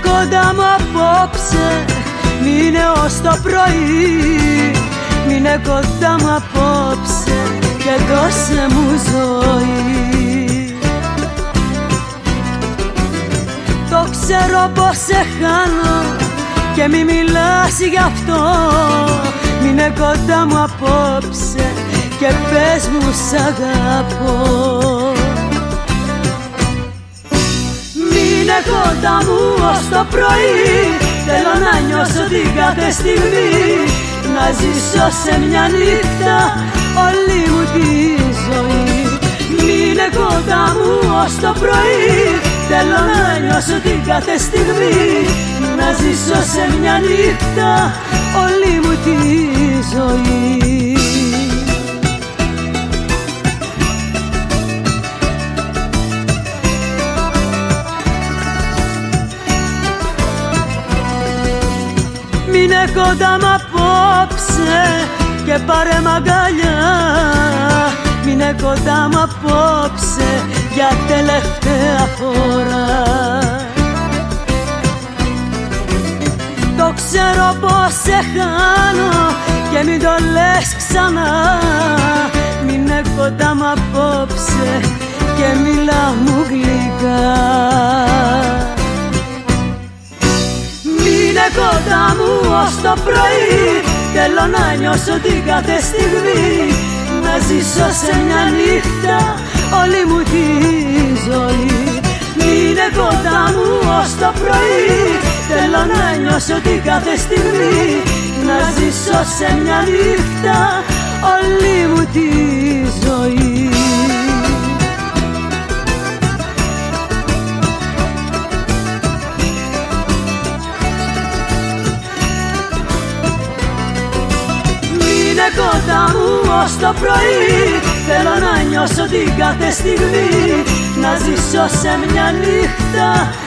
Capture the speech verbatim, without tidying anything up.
κοντά μου απόψε, μείνε ως το πρωί. Μείνε κοντά μου απόψε και δώσε μου ζωή. Το ξέρω πως σε χάνω και μη μιλάς γι' αυτό. Μείνε κοντά μου απόψε και πες μου σ' αγαπώ. Μείνε κοντά μου ως το πρωί, θέλω να νιώσω την κάθε στιγμή, να ζήσω σε μια νύχτα όλη μου τη ζωή. Μείνε κοντά μου ως το πρωί, θέλω να νιώσω την κάθε στιγμή, να ζήσω σε μια νύχτα όλη μου τη ζωή. Μείνε κοντά μ' απόψε και πάρε μ' αγκαλιά. Μείνε κοντά μ' απόψε για τελευταία φορά. Το ξέρω πως σε χάνω και μην το λες ξανά. Μείνε κοντά μ' απόψε και μίλα μου γλυκά. Μείνε κοντά μου ως το πρωί, θέλω να νιώσω την κάθε στιγμή, να ζήσω σε μια νύχτα όλη μου τη ζωή. Μείνε κοντά μου ως το πρωί, θέλω να νιώσω την κάθε στιγμή, να ζήσω σε μια νύχτα όλη μου τη ζωή. Μείνε κοντά μου ως το πρωί, θέλω να νιώσω την κάθε στιγμή, να ζήσω σε μια νύχτα